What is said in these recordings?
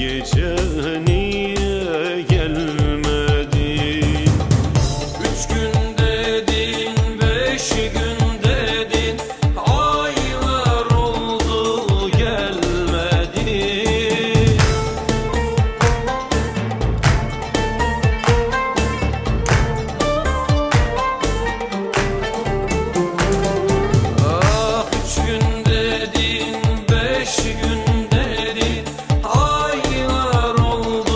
gece niye gelmedin? 3 gün dedin, 5 gün dedin, aylar oldu gelmedin. Ah, 3 gün dedin, 5 gün dedin, aylar oldu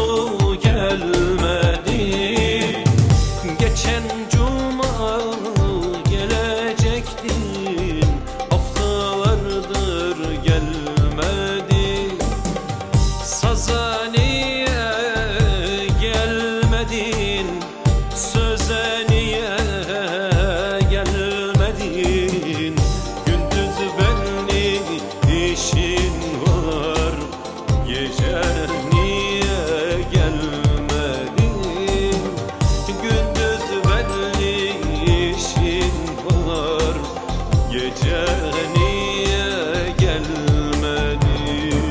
gelmedin. Geçen cuma gelecektin, haftalardır gelmedin. Saza niye gelmedin, söze niye gelmedin? Gündüz belli işin var, gece niye gelmedin? Gündüz belli işin var, gece niye gelmedin?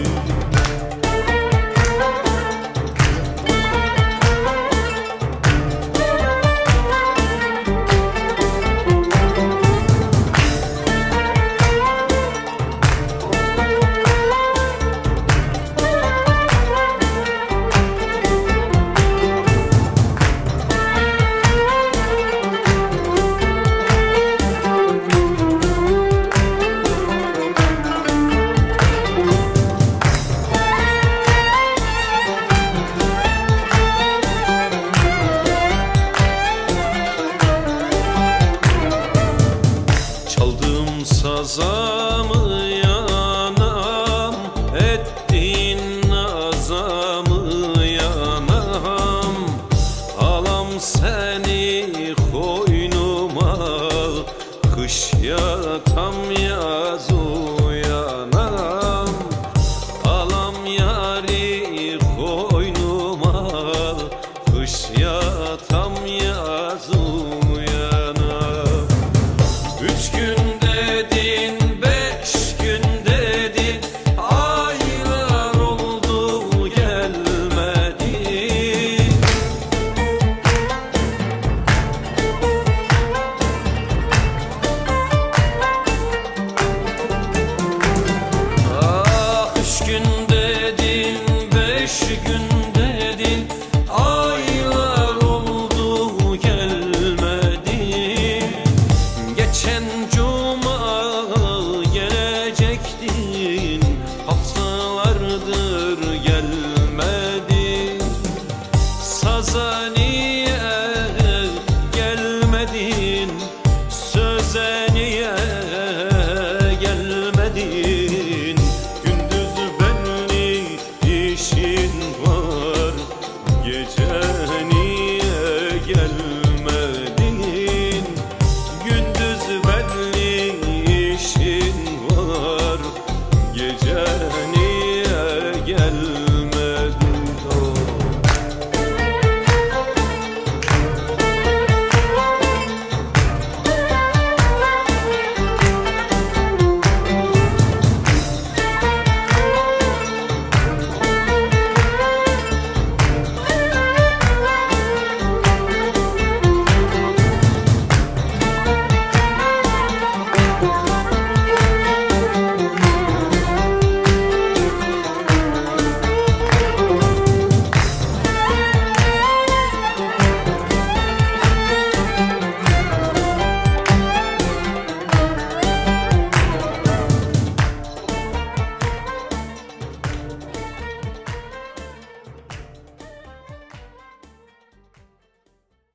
Çaldım sazamı yanam, ettin nazamı yanam. Alam seni koynuma, kış yatam yaz uyanam. Alam yari koynuma, kış yatam yaz uyanam. 3 gün dedin, 5 gün dedin, aylar oldu gelmedin. Ah, 3 gün dedin, 5 gün dedin, aylar oldu gelmedin. Geçen cuma gelecektin, haftalardır gelmedin. Saza niye gelmedin, söze niye gelmedin? Gündüz belli işin var, gece niye gelmedin? Gündüz belli işin var, gece